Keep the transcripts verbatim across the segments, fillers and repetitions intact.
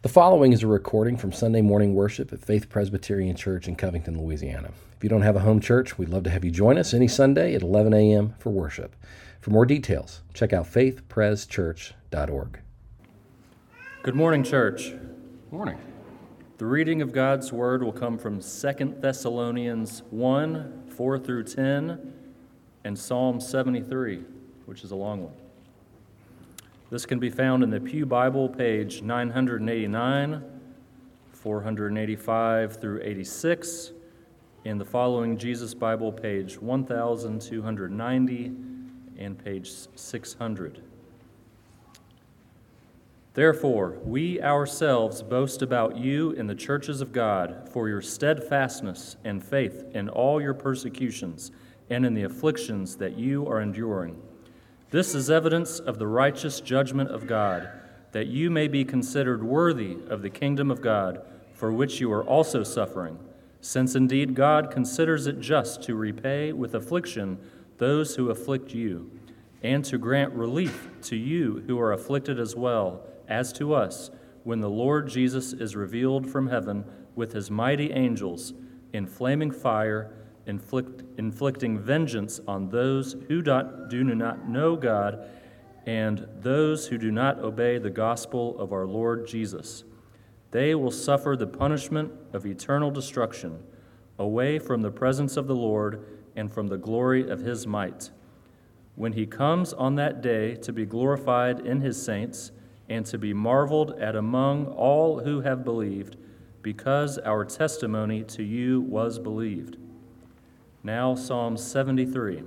The following is a recording from Sunday morning worship at Faith Presbyterian Church in Covington, Louisiana. If you don't have a home church, we'd love to have you join us any Sunday at eleven a.m. for worship. For more details, check out faith pres church dot org. Good morning, church. Morning. The reading of God's Word will come from Second Thessalonians one, four through ten, and Psalm seventy-three, which is a long one. This can be found in the Pew Bible, page nine eighty-nine, four eighty-five through eighty-six, in the following Jesus Bible, page twelve ninety, and page six hundred. Therefore, we ourselves boast about you in the churches of God for your steadfastness and faith in all your persecutions and in the afflictions that you are enduring. This is evidence of the righteous judgment of God, that you may be considered worthy of the kingdom of God, for which you are also suffering, since indeed God considers it just to repay with affliction those who afflict you, and to grant relief to you who are afflicted as well as to us, when the Lord Jesus is revealed from heaven with his mighty angels in flaming fire, inflict, inflicting vengeance on those who do, do not know God and those who do not obey the gospel of our Lord Jesus. They will suffer the punishment of eternal destruction, away from the presence of the Lord and from the glory of his might, when he comes on that day to be glorified in his saints and to be marveled at among all who have believed, because our testimony to you was believed. Now Psalm seventy-three.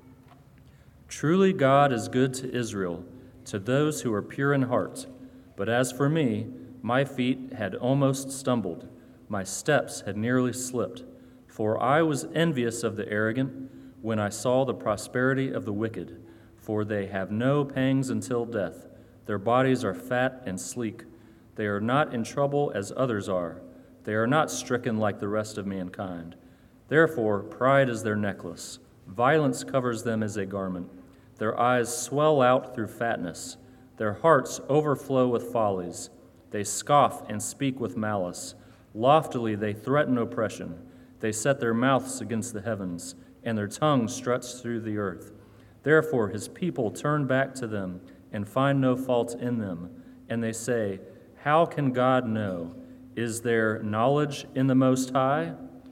Truly God is good to Israel, to those who are pure in heart. But as for me, my feet had almost stumbled, my steps had nearly slipped. For I was envious of the arrogant when I saw the prosperity of the wicked, for they have no pangs until death. Their bodies are fat and sleek. They are not in trouble as others are. They are not stricken like the rest of mankind. Therefore, pride is their necklace. Violence covers them as a garment. Their eyes swell out through fatness. Their hearts overflow with follies. They scoff and speak with malice. Loftily they threaten oppression. They set their mouths against the heavens, and their tongue struts through the earth. Therefore his people turn back to them and find no fault in them. And they say, how can God know? Is there knowledge in the Most High?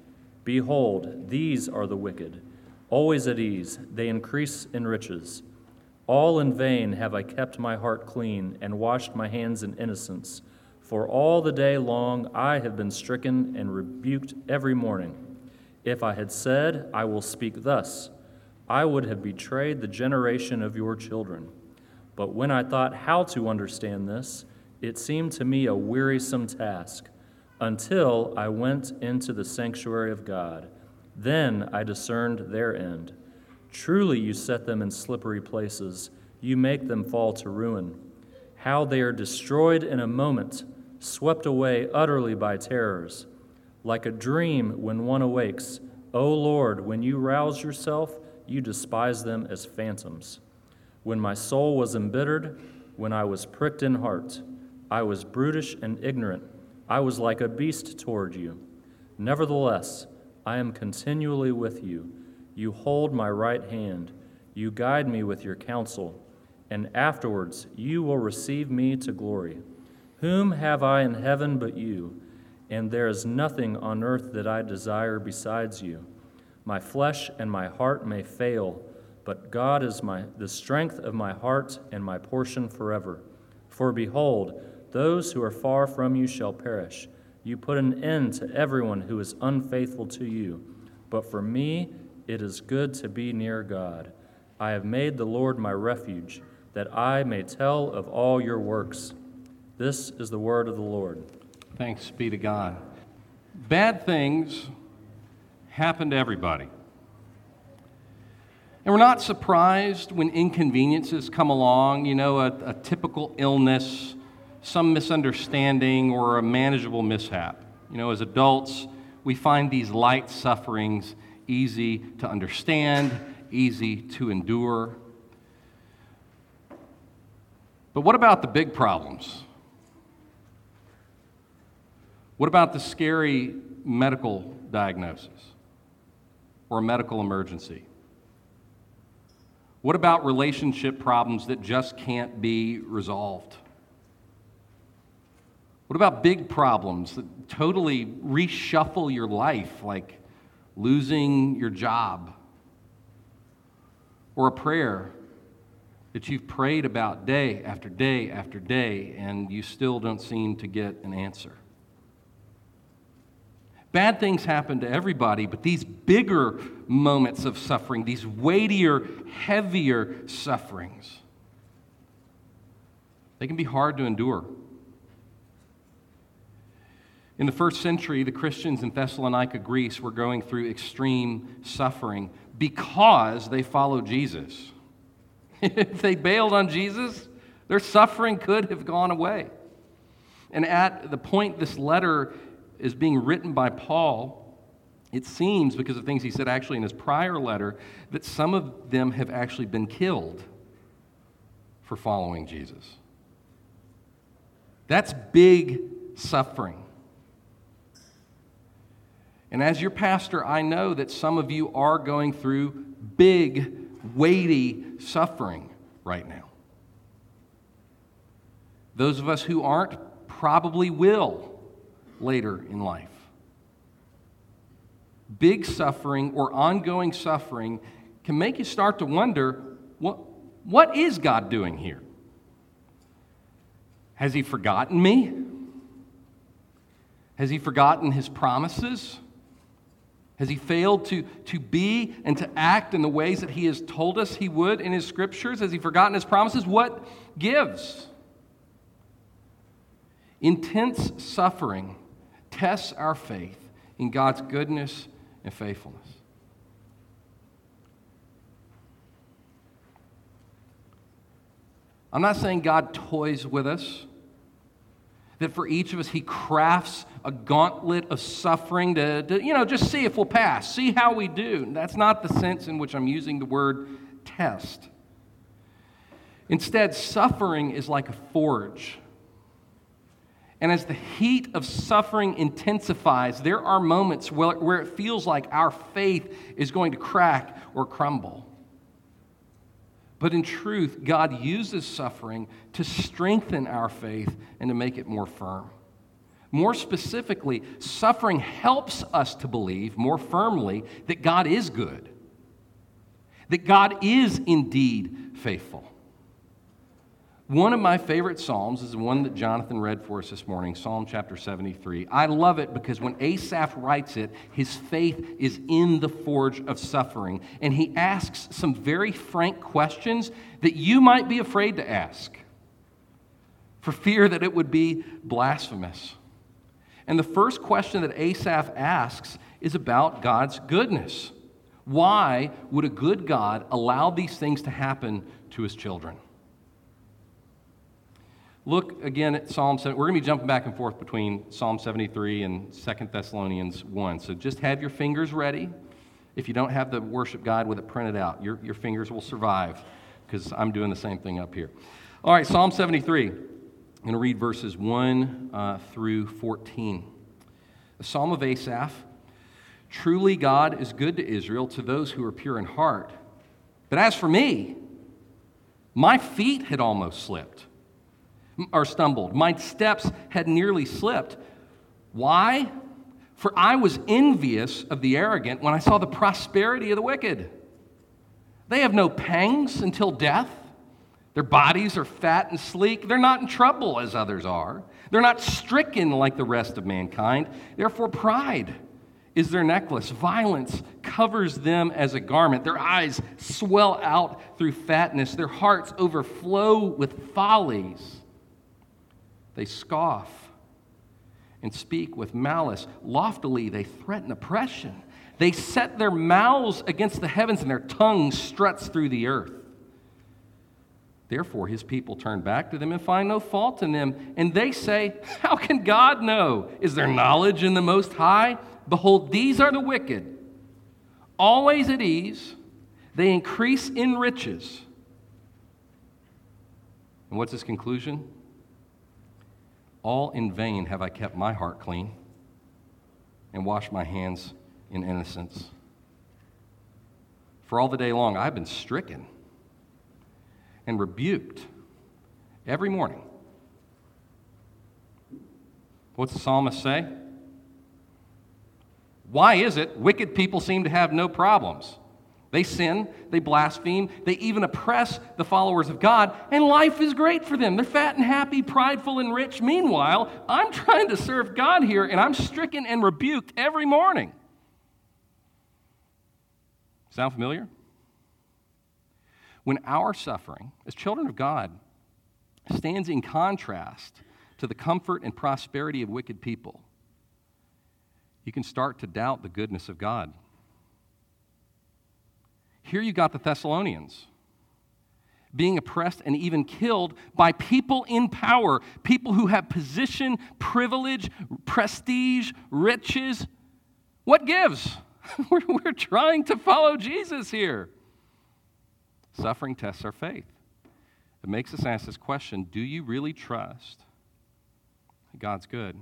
Behold, these are the wicked. Always at ease, they increase in riches. All in vain have I kept my heart clean and washed my hands in innocence. For all the day long I have been stricken and rebuked every morning. If I had said, I will speak thus, I would have betrayed the generation of your children. But when I thought how to understand this, it seemed to me a wearisome task, until I went into the sanctuary of God. Then I discerned their end. Truly you set them in slippery places. You make them fall to ruin. How they are destroyed in a moment, swept away utterly by terrors. Like a dream when one awakes, O Lord, when you rouse yourself, you despise them as phantoms. When my soul was embittered, when I was pricked in heart, I was brutish and ignorant. I was like a beast toward you. Nevertheless, I am continually with you. You hold my right hand. You guide me with your counsel, and afterwards you will receive me to glory. Whom have I in heaven but you? And there is nothing on earth that I desire besides you. My flesh and my heart may fail, but God is my the strength of my heart and my portion forever. For behold, those who are far from you shall perish. You put an end to everyone who is unfaithful to you. But for me, it is good to be near God. I have made the Lord my refuge, that I may tell of all your works. This is the word of the Lord. Thanks be to God. Bad things happen to everybody. And we're not surprised when inconveniences come along, you know, a, a typical illness, some misunderstanding, or a manageable mishap. You know, as adults, we find these light sufferings easy to understand, easy to endure. But what about the big problems? What about the scary medical diagnosis or a medical emergency? What about relationship problems that just can't be resolved? What about big problems that totally reshuffle your life, like losing your job? Or a prayer that you've prayed about day after day after day and you still don't seem to get an answer? Bad things happen to everybody, but these bigger moments of suffering, these weightier, heavier sufferings, they can be hard to endure. In the first century, the Christians in Thessalonica, Greece, were going through extreme suffering because they followed Jesus. If they bailed on Jesus, their suffering could have gone away. And at the point this letter is being written by Paul, it seems, because of things he said actually in his prior letter, that some of them have actually been killed for following Jesus. That's big suffering. And as your pastor, I know that some of you are going through big, weighty suffering right now. Those of us who aren't probably will later in life. Big suffering or ongoing suffering can make you start to wonder, what, what is God doing here? Has he forgotten me? Has he forgotten his promises? Has he failed to, to be and to act in the ways that he has told us he would in his scriptures? Has he forgotten his promises? What gives? Intense suffering tests our faith in God's goodness and faithfulness. I'm not saying God toys with us, that for each of us he crafts a gauntlet of suffering to, to, you know, just see if we'll pass, see how we do. That's not the sense in which I'm using the word test. Instead, suffering is like a forge. And as the heat of suffering intensifies, there are moments where, where it feels like our faith is going to crack or crumble. But in truth, God uses suffering to strengthen our faith and to make it more firm. More specifically, suffering helps us to believe more firmly that God is good, that God is indeed faithful. One of my favorite Psalms is the one that Jonathan read for us this morning, Psalm chapter seventy-three. I love it because when Asaph writes it, his faith is in the forge of suffering. And he asks some very frank questions that you might be afraid to ask for fear that it would be blasphemous. And the first question that Asaph asks is about God's goodness. Why would a good God allow these things to happen to his children? Look again at Psalm seven. We're going to be jumping back and forth between Psalm seventy-three and Second Thessalonians one. So just have your fingers ready. If you don't have the worship guide with it printed out, your, your fingers will survive because I'm doing the same thing up here. All right, Psalm seventy-three. I'm going to read verses one uh, through fourteen. The Psalm of Asaph. Truly God is good to Israel, to those who are pure in heart. But as for me, my feet had almost slipped. Or stumbled. My steps had nearly slipped. Why? For I was envious of the arrogant when I saw the prosperity of the wicked. They have no pangs until death. Their bodies are fat and sleek. They're not in trouble as others are. They're not stricken like the rest of mankind. Therefore, pride is their necklace. Violence covers them as a garment. Their eyes swell out through fatness. Their hearts overflow with follies. They scoff and speak with malice. Loftily, they threaten oppression. They set their mouths against the heavens, and their tongue struts through the earth. Therefore, his people turn back to them and find no fault in them. And they say, how can God know? Is there knowledge in the Most High? Behold, these are the wicked, always at ease. They increase in riches. And what's his conclusion? All in vain have I kept my heart clean. and wash my hands in innocence. For all the day long, I've been stricken and rebuked every morning. What's the psalmist say? Why is it wicked people seem to have no problems? They sin, they blaspheme, they even oppress the followers of God, and life is great for them. They're fat and happy, prideful and rich. Meanwhile, I'm trying to serve God here, and I'm stricken and rebuked every morning. Sound familiar? When our suffering as children of God stands in contrast to the comfort and prosperity of wicked people, you can start to doubt the goodness of God. Here you got the Thessalonians being oppressed and even killed by people in power, people who have position, privilege, prestige, riches. What gives? we're, we're trying to follow Jesus here. Suffering tests our faith. It makes us ask this question: do you really trust that God's good?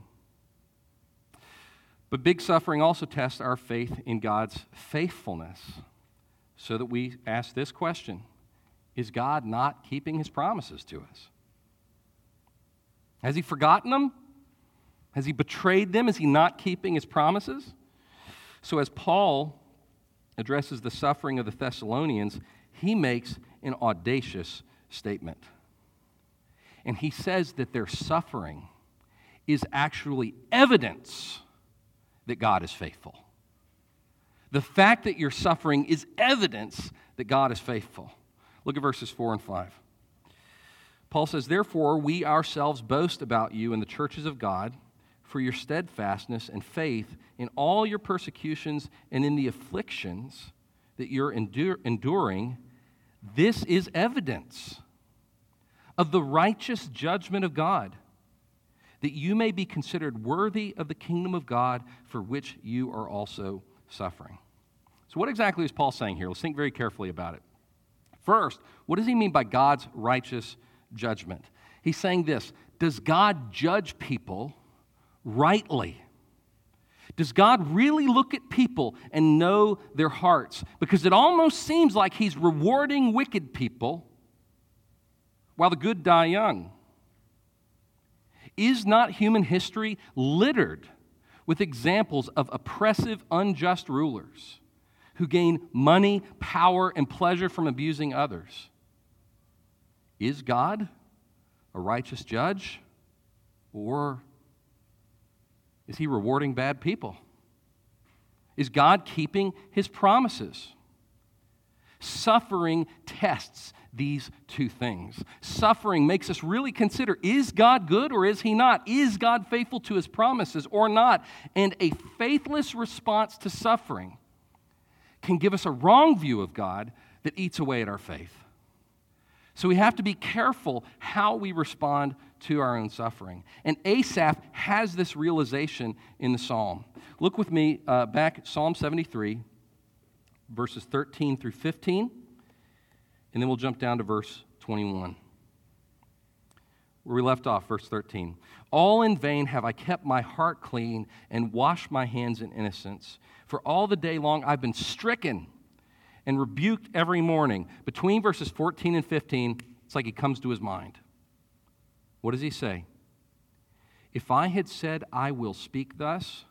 But big suffering also tests our faith in God's faithfulness, so that we ask this question: is God not keeping his promises to us? Has he forgotten them? Has he betrayed them? Is he not keeping his promises? So as Paul addresses the suffering of the Thessalonians, he makes an audacious statement. And he says that their suffering is actually evidence that God is faithful. The fact that you're suffering is evidence that God is faithful. Look at verses four and five. Paul says, "Therefore, we ourselves boast about you in the churches of God for your steadfastness and faith in all your persecutions and in the afflictions that you're endur- enduring. This is evidence of the righteous judgment of God, that you may be considered worthy of the kingdom of God for which you are also suffering." So what exactly is Paul saying here? Let's think very carefully about it. First, what does he mean by God's righteous judgment? He's saying this: does God judge people rightly? Does God really look at people and know their hearts? Because it almost seems like he's rewarding wicked people while the good die young. Is not human history littered with examples of oppressive, unjust rulers who gain money, power, and pleasure from abusing others? Is God a righteous judge, or is he rewarding bad people? Is God keeping his promises? Suffering tests these two things. Suffering makes us really consider, is God good or is he not? Is God faithful to his promises or not? And a faithless response to suffering can give us a wrong view of God that eats away at our faith. So we have to be careful how we respond to our own suffering. And Asaph has this realization in the psalm. Look with me uh, back at Psalm seventy-three, verses thirteen through fifteen, and then we'll jump down to verse twenty-one. Where we left off, verse thirteen. "All in vain have I kept my heart clean and washed my hands in innocence. For all the day long I've been stricken and rebuked every morning." Between verses fourteen and fifteen, it's like he comes to his mind. What does he say? "If I had said I will speak thus,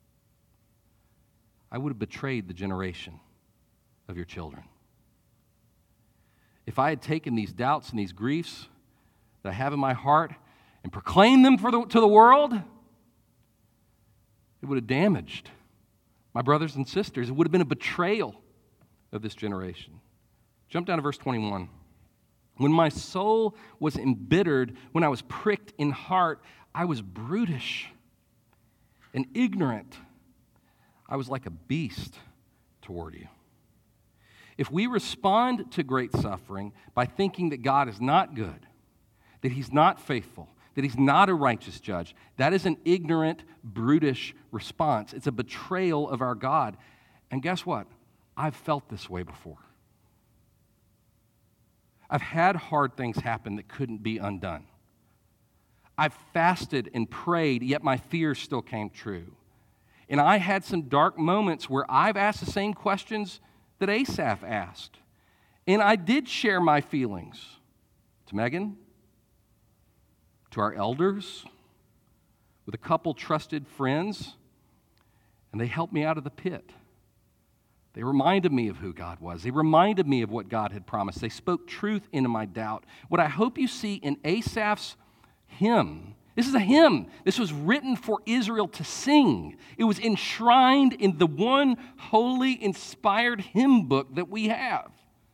I would have betrayed the generation of your children. If I had taken these doubts and these griefs that I have in my heart and proclaimed them for the, to the world, it would have damaged my brothers and sisters. It would have been a betrayal of this generation." Jump down to verse twenty-one. "When my soul was embittered, when I was pricked in heart, I was brutish and ignorant. I was like a beast toward you." If we respond to great suffering by thinking that God is not good, that he's not faithful, that he's not a righteous judge, that is an ignorant, brutish response. It's a betrayal of our God. And guess what? I've felt this way before. I've had hard things happen that couldn't be undone. I've fasted and prayed, yet my fears still came true. And I had some dark moments where I've asked the same questions that Asaph asked. And I did share my feelings to Megan, to our elders, with a couple trusted friends, and they helped me out of the pit. They reminded me of who God was. They reminded me of what God had promised. They spoke truth into my doubt. What I hope you see in Asaph's hymn, this is a hymn. This was written for Israel to sing. It was enshrined in the one holy, inspired hymn book that we have.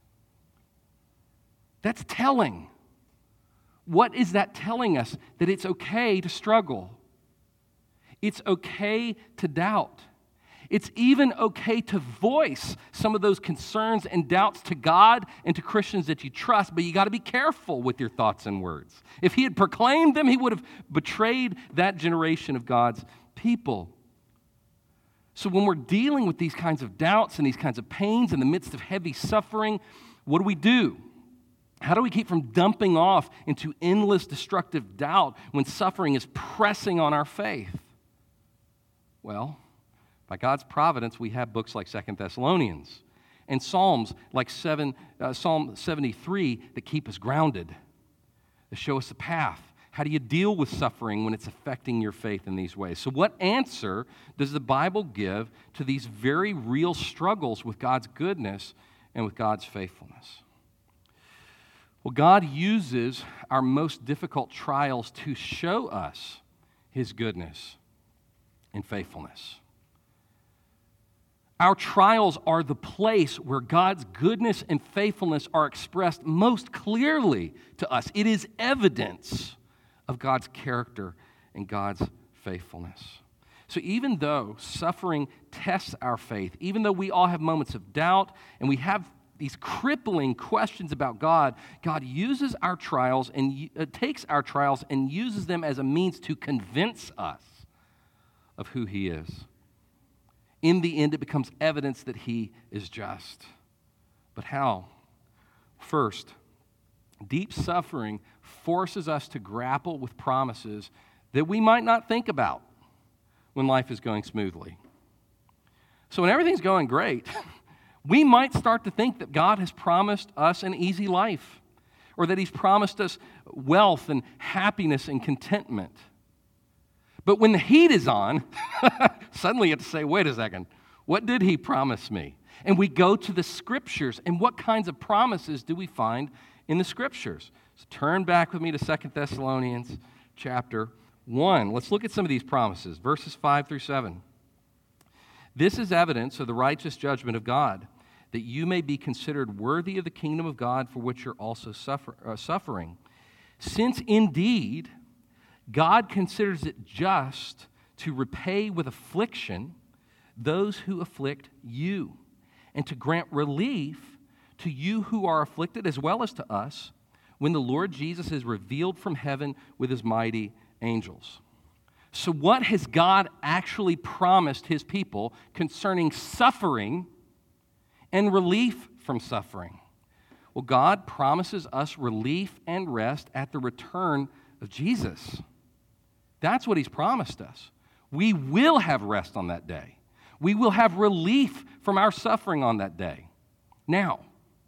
That's telling. What is that telling us? That it's okay to struggle. It's okay to doubt. It's even okay to voice some of those concerns and doubts to God and to Christians that you trust, but you got to be careful with your thoughts and words. If he had proclaimed them, he would have betrayed that generation of God's people. So when we're dealing with these kinds of doubts and these kinds of pains in the midst of heavy suffering, what do we do? How do we keep from dumping off into endless destructive doubt when suffering is pressing on our faith? Well, by God's providence, we have books like Second Thessalonians and Psalms like seven, uh, Psalm seventy-three that keep us grounded, that show us the path. How do you deal with suffering when it's affecting your faith in these ways? So what answer does the Bible give to these very real struggles with God's goodness and with God's faithfulness? Well, God uses our most difficult trials to show us his goodness and faithfulness. Our trials are the place where God's goodness and faithfulness are expressed most clearly to us. It is evidence of God's character and God's faithfulness. So even though suffering tests our faith, even though we all have moments of doubt and we have these crippling questions about God, God uses our trials and uh, takes our trials and uses them as a means to convince us of who he is. In the end, it becomes evidence that he is just. But how? First, deep suffering forces us to grapple with promises that we might not think about when life is going smoothly. So when everything's going great, we might start to think that God has promised us an easy life, or that he's promised us wealth and happiness and contentment. But when the heat is on, suddenly you have to say, wait a second, what did he promise me? And we go to the Scriptures, and what kinds of promises do we find in the Scriptures? So turn back with me to Second Thessalonians chapter one. Let's look at some of these promises, verses five through seven. This is evidence of the righteous judgment of God, that you may be considered worthy of the kingdom of God for which you're also suffer, uh, suffering. Since indeed God considers it just to repay with affliction those who afflict you, and to grant relief to you who are afflicted as well as to us, when the Lord Jesus is revealed from heaven with his mighty angels. So what has God actually promised his people concerning suffering and relief from suffering? Well, God promises us relief and rest at the return of Jesus. That's what he's promised us. We will have rest on that day. We will have relief from our suffering on that day. Now,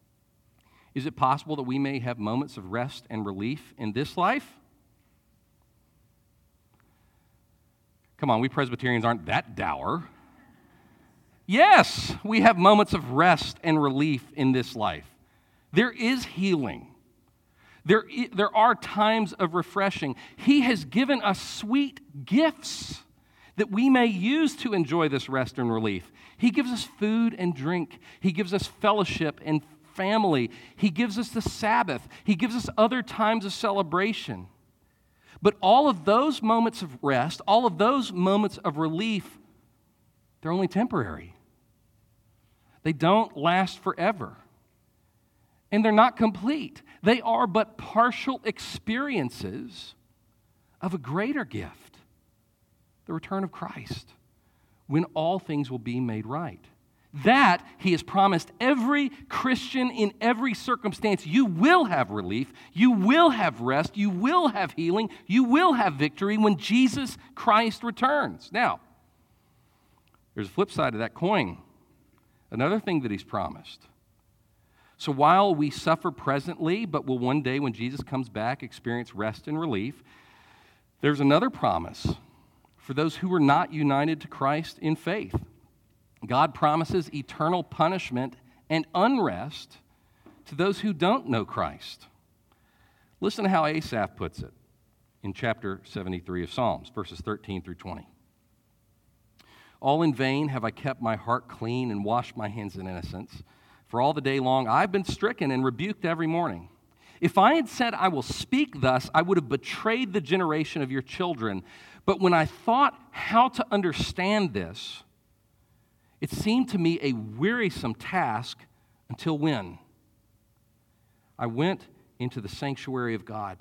is it possible that we may have moments of rest and relief in this life? Come on, we Presbyterians aren't that dour. Yes, we have moments of rest and relief in this life. There is healing. There, there are times of refreshing. He has given us sweet gifts that we may use to enjoy this rest and relief. He gives us food and drink. He gives us fellowship and family. He gives us the Sabbath. He gives us other times of celebration. But all of those moments of rest, all of those moments of relief, they're only temporary. They don't last forever. And they're not complete. They are but partial experiences of a greater gift, the return of Christ, when all things will be made right. That he has promised every Christian in every circumstance. You will have relief, you will have rest, you will have healing, you will have victory when Jesus Christ returns. Now, There's a flip side of that coin. Another thing that he's promised. So while we suffer presently, but will one day when Jesus comes back experience rest and relief, there's another promise for those who are not united to Christ in faith. God promises eternal punishment and unrest to those who don't know Christ. Listen to how Asaph puts it in chapter seventy-three of Psalms, verses thirteen through twenty. All in vain have I kept my heart clean and washed my hands in innocence. For all the day long I've been stricken and rebuked every morning. If I had said I will speak thus, I would have betrayed the generation of your children. But when I thought how to understand this, it seemed to me a wearisome task until when? I went into the sanctuary of God.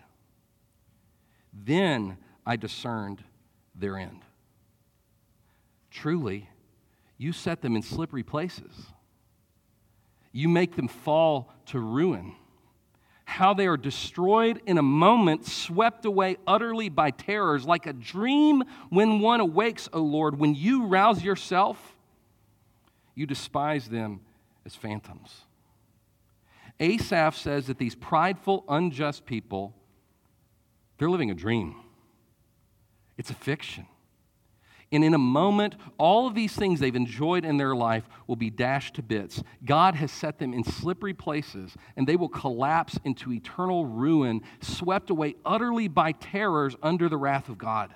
Then I discerned their end. Truly, you set them in slippery places. You make them fall to ruin. How they are destroyed in a moment, swept away utterly by terrors, like a dream when one awakes, O Lord. When you rouse yourself, you despise them as phantoms. Asaph says that these prideful, unjust people, they're living a dream. It's a fiction. And in a moment, all of these things they've enjoyed in their life will be dashed to bits. God has set them in slippery places, and they will collapse into eternal ruin, swept away utterly by terrors under the wrath of God.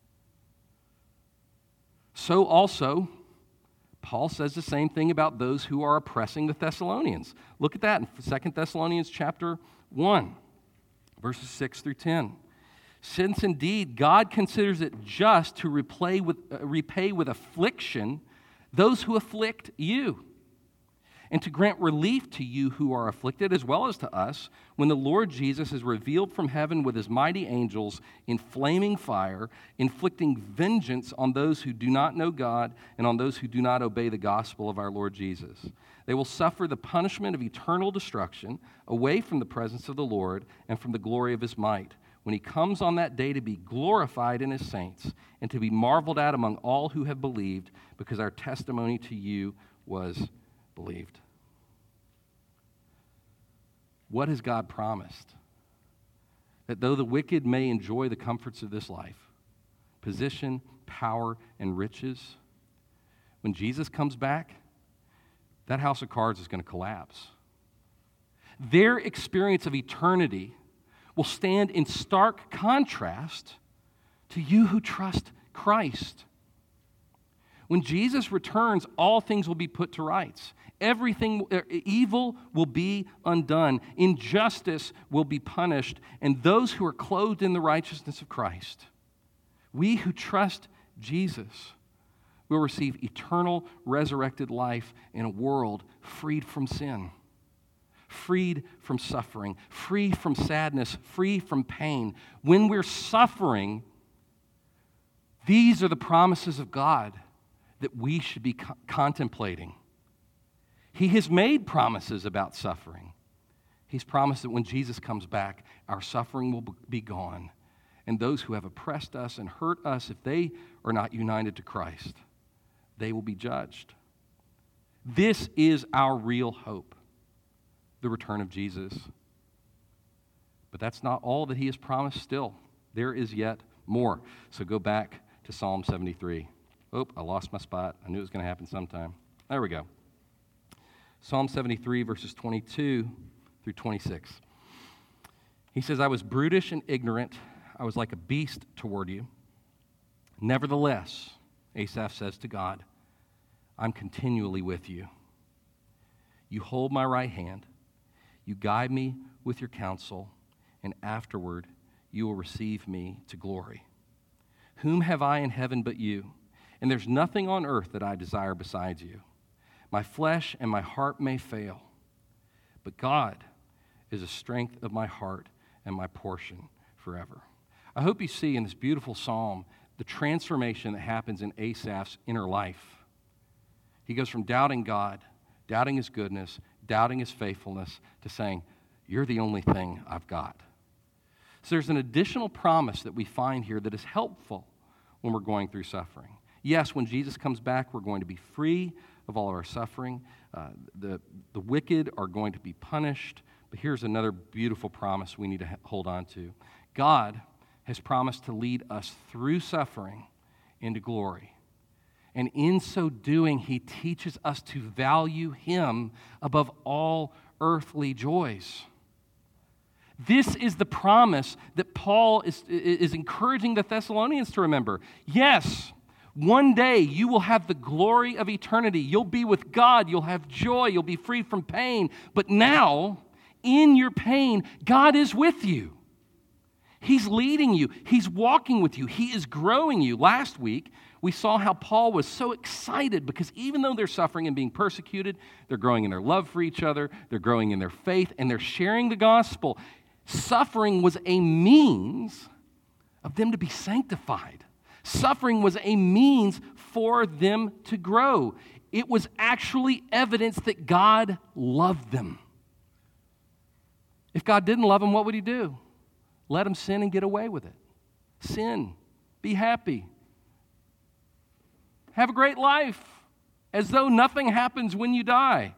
So also, Paul says the same thing about those who are oppressing the Thessalonians. Look at that in Second Thessalonians chapter one, verses six through ten. Since indeed God considers it just to repay with, uh, repay with affliction those who afflict you, and to grant relief to you who are afflicted, as well as to us, when the Lord Jesus is revealed from heaven with his mighty angels in flaming fire, inflicting vengeance on those who do not know God and on those who do not obey the gospel of our Lord Jesus. They will suffer the punishment of eternal destruction away from the presence of the Lord and from the glory of his might, when he comes on that day to be glorified in his saints and to be marveled at among all who have believed, because our testimony to you was believed. What has God promised? That though the wicked may enjoy the comforts of this life, position, power, and riches, when Jesus comes back, that house of cards is going to collapse. Their experience of eternity will stand in stark contrast to you who trust Christ. When Jesus returns, all things will be put to rights. Everything, evil will be undone. Injustice will be punished. And those who are clothed in the righteousness of Christ, we who trust Jesus, will receive eternal resurrected life in a world freed from sin, freed from suffering, free from sadness, free from pain. When we're suffering, these are the promises of God that we should be co- contemplating. He has made promises about suffering. He's promised that when Jesus comes back, our suffering will be gone. And those who have oppressed us and hurt us, if they are not united to Christ, they will be judged. This is our real hope, the return of Jesus. But that's not all that he has promised still. There is yet more. So go back to Psalm seventy-three. Oh, I lost my spot. I knew it was going to happen sometime. There we go. Psalm seventy-three, verses twenty-two through twenty-six. He says, I was brutish and ignorant. I was like a beast toward you. Nevertheless, Asaph says to God, I'm continually with you. You hold my right hand. You guide me with your counsel, and afterward you will receive me to glory. Whom have I in heaven but you? And there's nothing on earth that I desire besides you. My flesh and my heart may fail, but God is the strength of my heart and my portion forever. I hope you see in this beautiful psalm the transformation that happens in Asaph's inner life. He goes from doubting God, doubting his goodness, doubting his faithfulness, to saying, you're the only thing I've got. So there's an additional promise that we find here that is helpful when we're going through suffering. Yes, when Jesus comes back, we're going to be free of all of our suffering. Uh, the, the wicked are going to be punished. But here's another beautiful promise we need to hold on to. God has promised to lead us through suffering into glory. And in so doing, he teaches us to value him above all earthly joys. This is the promise that Paul is, is encouraging the Thessalonians to remember. Yes, one day you will have the glory of eternity. You'll be with God. You'll have joy. You'll be freed from pain. But now, in your pain, God is with you. He's leading you. He's walking with you. He is growing you. Last week, we saw how Paul was so excited because even though they're suffering and being persecuted, they're growing in their love for each other, they're growing in their faith, and they're sharing the gospel. Suffering was a means of them to be sanctified. Suffering was a means for them to grow. It was actually evidence that God loved them. If God didn't love them, what would he do? Let them sin and get away with it. Sin. Be happy. Have a great life, as though nothing happens when you die.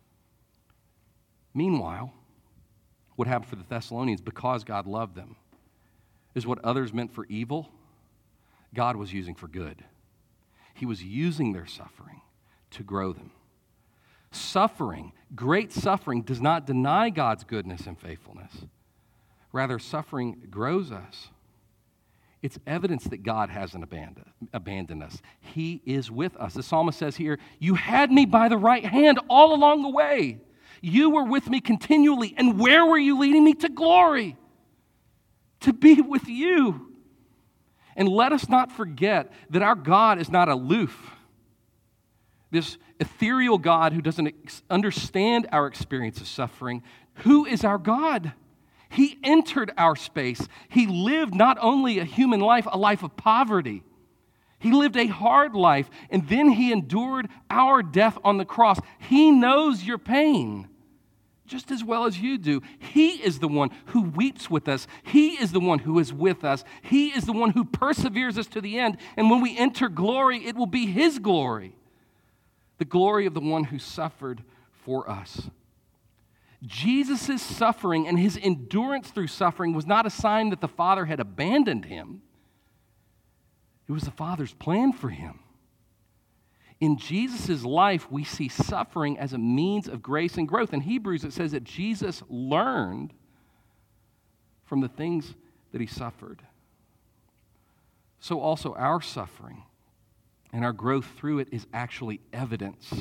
Meanwhile, what happened for the Thessalonians, because God loved them, is what others meant for evil, God was using for good. He was using their suffering to grow them. Suffering, great suffering, does not deny God's goodness and faithfulness. Rather, suffering grows us. It's evidence that God hasn't abandoned, abandoned us. He is with us. The psalmist says here, you had me by the right hand all along the way. You were with me continually. And where were you leading me? To glory. To be with you. And let us not forget that our God is not aloof. This ethereal God who doesn't ex- understand our experience of suffering. Who is our God? He entered our space. He lived not only a human life, a life of poverty. He lived a hard life, and then he endured our death on the cross. He knows your pain just as well as you do. He is the one who weeps with us. He is the one who is with us. He is the one who perseveres us to the end. And when we enter glory, it will be his glory, the glory of the one who suffered for us. Jesus' suffering and his endurance through suffering was not a sign that the Father had abandoned him. It was the Father's plan for him. In Jesus' life, we see suffering as a means of grace and growth. In Hebrews, it says that Jesus learned from the things that he suffered. So also our suffering and our growth through it is actually evidence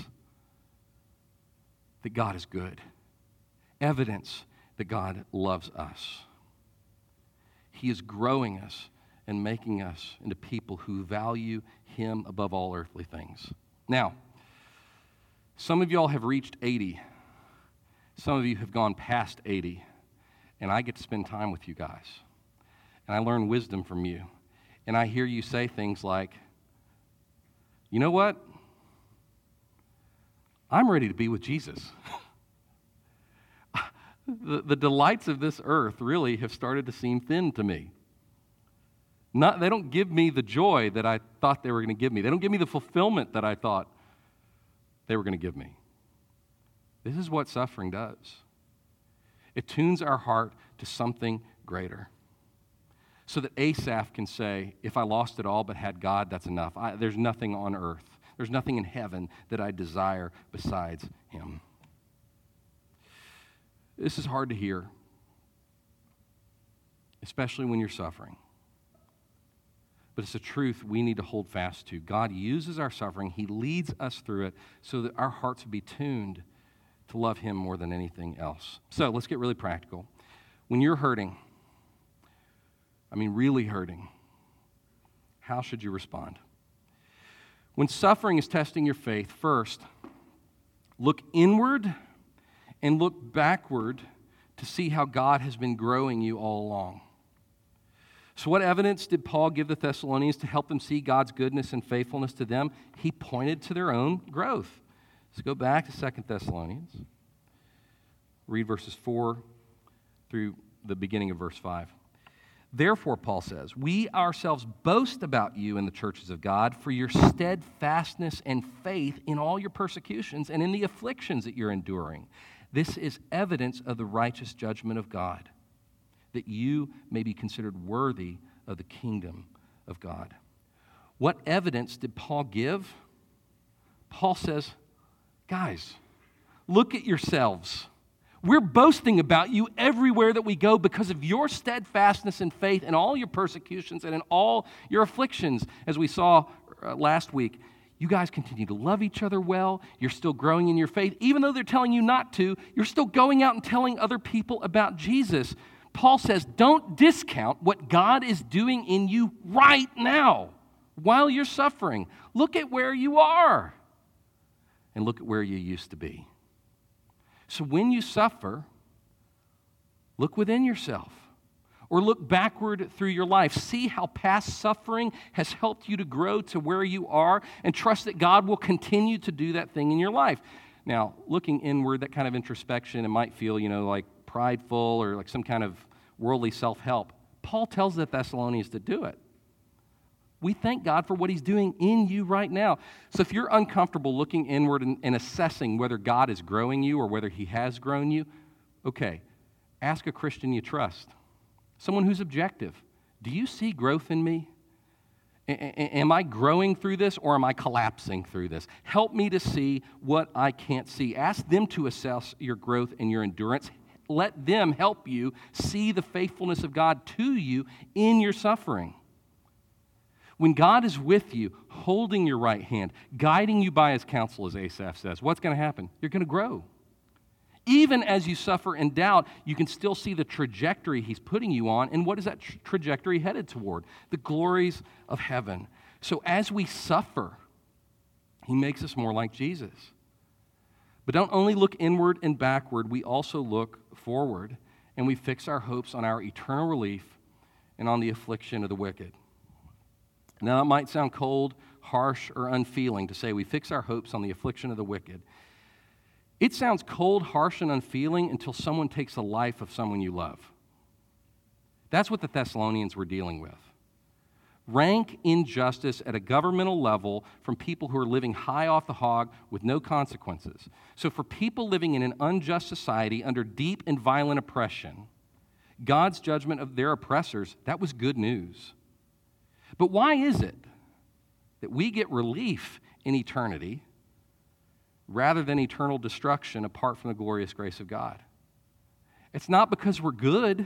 that God is good. Evidence that God loves us. He is growing us and making us into people who value him above all earthly things. Now, some of y'all have reached eighty. Some of you have gone past eighty. And I get to spend time with you guys. And I learn wisdom from you. And I hear you say things like, you know what? I'm ready to be with Jesus. The, the delights of this earth really have started to seem thin to me. Not, they don't give me the joy that I thought they were going to give me. They don't give me the fulfillment that I thought they were going to give me. This is what suffering does. It tunes our heart to something greater. So that Asaph can say, if I lost it all but had God, that's enough. I, there's nothing on earth. There's nothing in heaven that I desire besides him. This is hard to hear, especially when you're suffering. But it's a truth we need to hold fast to. God uses our suffering. He leads us through it so that our hearts will be tuned to love him more than anything else. So let's get really practical. When you're hurting, I mean really hurting, how should you respond? When suffering is testing your faith, first, look inward and look backward to see how God has been growing you all along. So what evidence did Paul give the Thessalonians to help them see God's goodness and faithfulness to them? He pointed to their own growth. Let's go back to Second Thessalonians. Read verses four through the beginning of verse five. Therefore, Paul says, we ourselves boast about you in the churches of God for your steadfastness and faith in all your persecutions and in the afflictions that you're enduring. This is evidence of the righteous judgment of God, that you may be considered worthy of the kingdom of God. What evidence did Paul give? Paul says, guys, look at yourselves. We're boasting about you everywhere that we go because of your steadfastness and faith in all your persecutions and in all your afflictions. As we saw uh, last week, you guys continue to love each other well. You're still growing in your faith. Even though they're telling you not to, you're still going out and telling other people about Jesus. Paul says, don't discount what God is doing in you right now while you're suffering. Look at where you are and look at where you used to be. So when you suffer, look within yourself or look backward through your life. See how past suffering has helped you to grow to where you are and trust that God will continue to do that thing in your life. Now, looking inward, that kind of introspection, it might feel, you know, like prideful or like some kind of worldly self-help. Paul tells the Thessalonians to do it. We thank God for what he's doing in you right now. So if you're uncomfortable looking inward and, and assessing whether God is growing you or whether he has grown you, okay, ask a Christian you trust, someone who's objective. Do you see growth in me? A- a- am I growing through this or am I collapsing through this? Help me to see what I can't see. Ask them to assess your growth and your endurance. Let them help you see the faithfulness of God to you in your suffering. When God is with you, holding your right hand, guiding you by his counsel, as Asaph says, what's going to happen? You're going to grow. Even as you suffer and doubt, you can still see the trajectory he's putting you on. And what is that tra- trajectory headed toward? The glories of heaven. So as we suffer, he makes us more like Jesus. But don't only look inward and backward, we also look forward, and we fix our hopes on our eternal relief and on the affliction of the wicked. Now, it might sound cold, harsh, or unfeeling to say we fix our hopes on the affliction of the wicked. It sounds cold, harsh, and unfeeling until someone takes the life of someone you love. That's what the Thessalonians were dealing with. Rank injustice at a governmental level from people who are living high off the hog with no consequences. So for people living in an unjust society under deep and violent oppression, God's judgment of their oppressors, that was good news. But why is it that we get relief in eternity rather than eternal destruction apart from the glorious grace of God? It's not because we're good.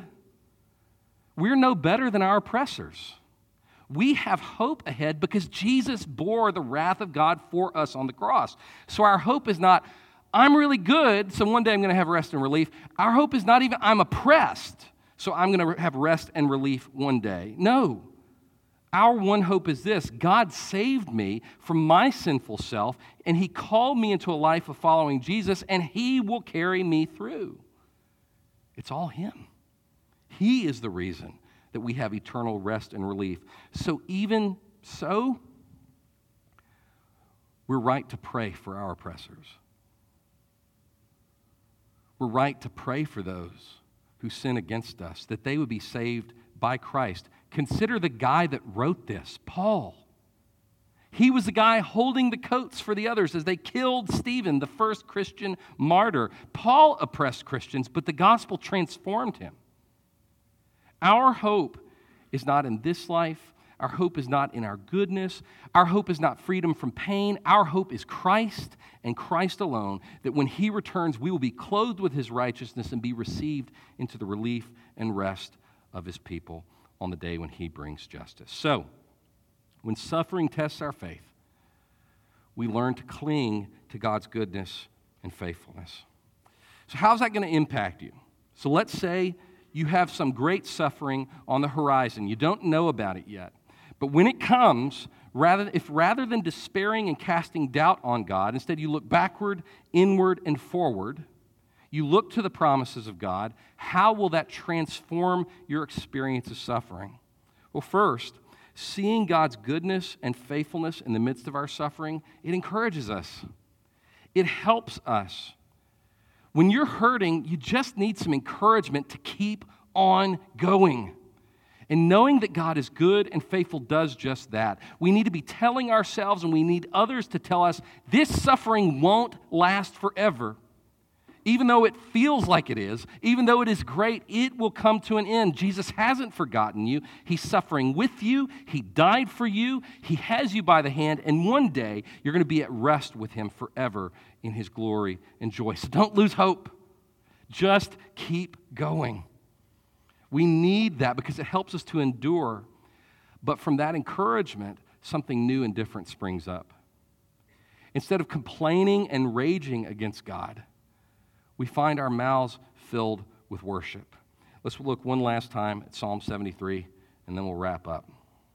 We're no better than our oppressors. We have hope ahead because Jesus bore the wrath of God for us on the cross. So our hope is not, I'm really good, so one day I'm going to have rest and relief. Our hope is not even, I'm oppressed, so I'm going to have rest and relief one day. No. Our one hope is this: God saved me from my sinful self, and he called me into a life of following Jesus, and he will carry me through. It's all him. He is the reason that we have eternal rest and relief. So even so, we're right to pray for our oppressors. We're right to pray for those who sin against us, that they would be saved by Christ. Consider the guy that wrote this, Paul. He was the guy holding the coats for the others as they killed Stephen, the first Christian martyr. Paul oppressed Christians, but the gospel transformed him. Our hope is not in this life. Our hope is not in our goodness. Our hope is not freedom from pain. Our hope is Christ and Christ alone, that when he returns, we will be clothed with his righteousness and be received into the relief and rest of his people on the day when he brings justice. So, when suffering tests our faith, we learn to cling to God's goodness and faithfulness. So how's that going to impact you? So let's say you have some great suffering on the horizon. You don't know about it yet. But when it comes, rather, if rather than despairing and casting doubt on God, instead you look backward, inward, and forward, you look to the promises of God, how will that transform your experience of suffering? Well, first, seeing God's goodness and faithfulness in the midst of our suffering, it encourages us. It helps us. When you're hurting, you just need some encouragement to keep on going. And knowing that God is good and faithful does just that. We need to be telling ourselves, and we need others to tell us, this suffering won't last forever. Even though it feels like it is, even though it is great, it will come to an end. Jesus hasn't forgotten you. He's suffering with you. He died for you. He has you by the hand. And one day, you're going to be at rest with him forever in his glory and joy. So don't lose hope. Just keep going. We need that because it helps us to endure. But from that encouragement, something new and different springs up. Instead of complaining and raging against God, we find our mouths filled with worship. Let's look one last time at Psalm seventy-three, and then we'll wrap up.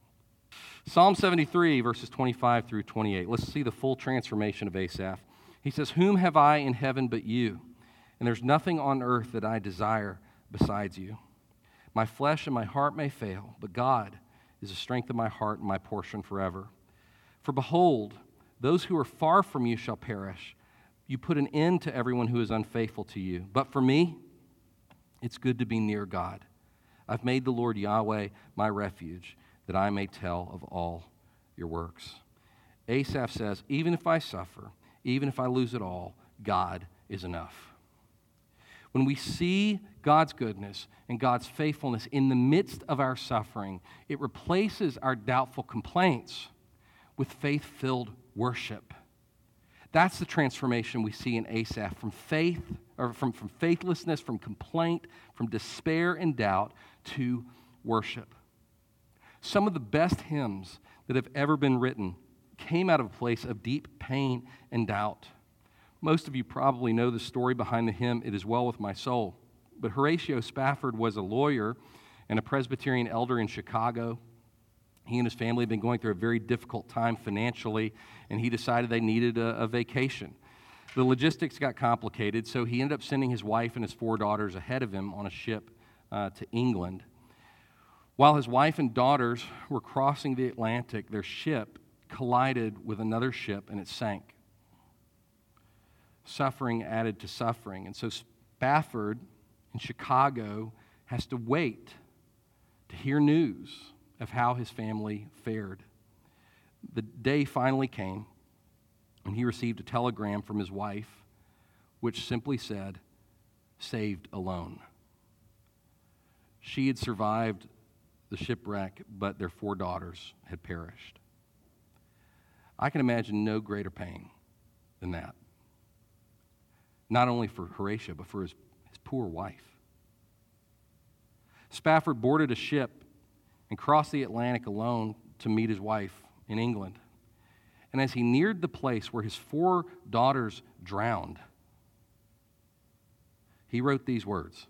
Psalm seventy-three, verses twenty-five through twenty-eight. Let's see the full transformation of Asaph. He says, "Whom have I in heaven but you? And there's nothing on earth that I desire besides you. My flesh and my heart may fail, but God is the strength of my heart and my portion forever. For behold, those who are far from you shall perish. You put an end to everyone who is unfaithful to you. But for me, it's good to be near God. I've made the Lord Yahweh my refuge, that I may tell of all your works." Asaph says, even if I suffer, even if I lose it all, God is enough. When we see God's goodness and God's faithfulness in the midst of our suffering, it replaces our doubtful complaints with faith-filled worship. That's the transformation we see in Asaph, from faith, or from, from faithlessness, from complaint, from despair and doubt to worship. Some of the best hymns that have ever been written came out of a place of deep pain and doubt. Most of you probably know the story behind the hymn, "It Is Well With My Soul." But Horatio Spafford was a lawyer and a Presbyterian elder in Chicago. He and his family had been going through a very difficult time financially, and he decided they needed a, a vacation. The logistics got complicated, so he ended up sending his wife and his four daughters ahead of him on a ship uh, to England. While his wife and daughters were crossing the Atlantic, their ship collided with another ship, and it sank. Suffering added to suffering, and so Spafford in Chicago has to wait to hear news of how his family fared. The day finally came, and he received a telegram from his wife, which simply said, "Saved alone." She had survived the shipwreck, but their four daughters had perished. I can imagine no greater pain than that. Not only for Horatio, but for his, his poor wife. Spafford boarded a ship and crossed the Atlantic alone to meet his wife in England. And as he neared the place where his four daughters drowned, he wrote these words: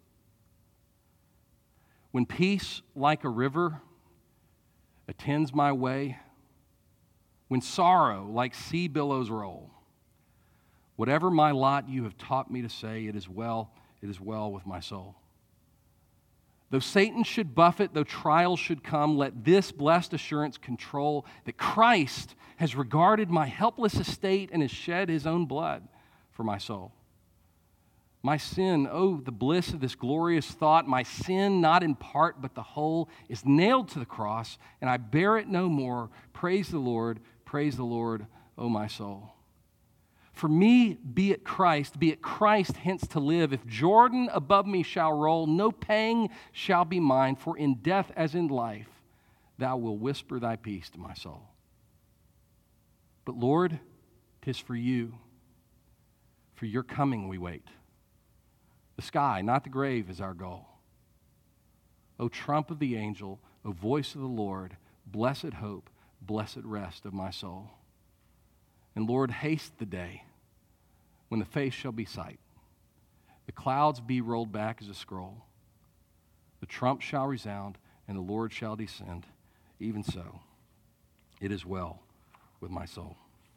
"When peace like a river attends my way, when sorrow like sea billows roll, whatever my lot you have taught me to say, it is well, it is well with my soul. Though Satan should buffet, though trials should come, let this blessed assurance control that Christ has regarded my helpless estate and has shed his own blood for my soul. My sin, oh, the bliss of this glorious thought, my sin, not in part but the whole, is nailed to the cross, and I bear it no more. Praise the Lord, praise the Lord, oh my soul. For me, be it Christ, be it Christ hence to live. If Jordan above me shall roll, no pang shall be mine, for in death as in life, thou wilt whisper thy peace to my soul. But Lord, 'tis for you, for your coming we wait. The sky, not the grave, is our goal. O trump of the angel, O voice of the Lord, blessed hope, blessed rest of my soul. And Lord, haste the day when the face shall be sight, the clouds be rolled back as a scroll, the trump shall resound, and the Lord shall descend. Even so, it is well with my soul."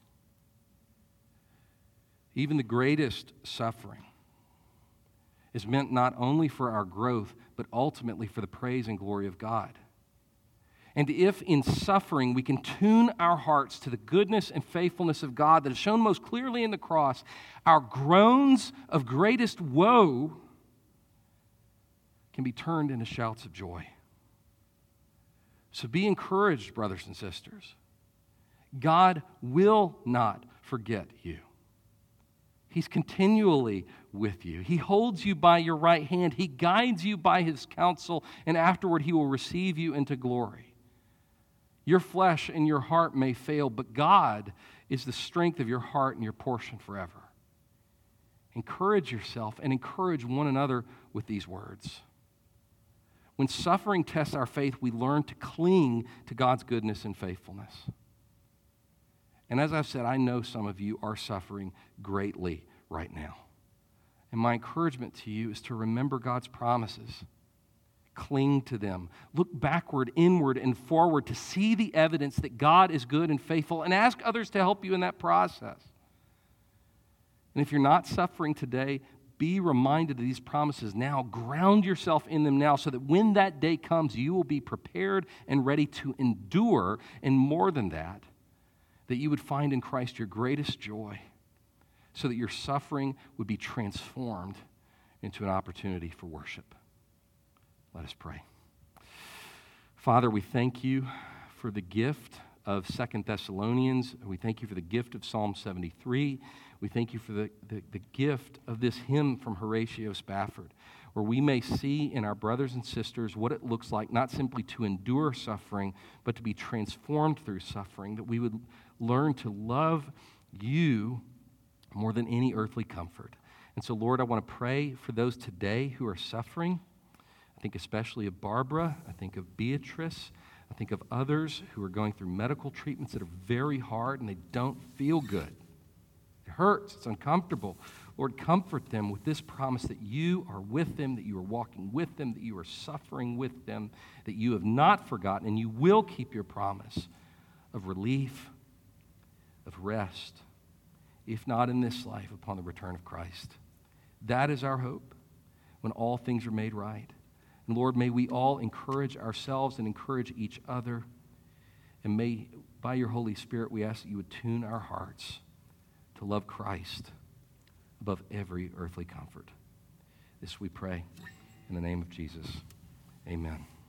Even the greatest suffering is meant not only for our growth, but ultimately for the praise and glory of God. And if in suffering we can tune our hearts to the goodness and faithfulness of God that is shown most clearly in the cross, our groans of greatest woe can be turned into shouts of joy. So be encouraged, brothers and sisters. God will not forget you. He's continually with you. He holds you by your right hand. He guides you by his counsel, and afterward he will receive you into glory. Your flesh and your heart may fail, but God is the strength of your heart and your portion forever. Encourage yourself and encourage one another with these words. When suffering tests our faith, we learn to cling to God's goodness and faithfulness. And as I've said, I know some of you are suffering greatly right now. And my encouragement to you is to remember God's promises. Cling to them. Look backward, inward, and forward to see the evidence that God is good and faithful, and ask others to help you in that process. And if you're not suffering today, be reminded of these promises now. Ground yourself in them now so that when that day comes, you will be prepared and ready to endure, and more than that, that you would find in Christ your greatest joy, so that your suffering would be transformed into an opportunity for worship. Let us pray. Father, we thank you for the gift of Second Thessalonians. We thank you for the gift of Psalm seventy-three. We thank you for the, the, the gift of this hymn from Horatio Spafford, where we may see in our brothers and sisters what it looks like not simply to endure suffering, but to be transformed through suffering, that we would learn to love you more than any earthly comfort. And so, Lord, I want to pray for those today who are suffering. I think especially of Barbara. I think of Beatrice. I think of others who are going through medical treatments that are very hard and they don't feel good. It hurts. It's uncomfortable. Lord, comfort them with this promise that you are with them, that you are walking with them, that you are suffering with them, that you have not forgotten, and you will keep your promise of relief, of rest, if not in this life, upon the return of Christ. That is our hope when all things are made right. And Lord, may we all encourage ourselves and encourage each other. And may, by your Holy Spirit, we ask that you would tune our hearts to love Christ above every earthly comfort. This we pray in the name of Jesus. Amen.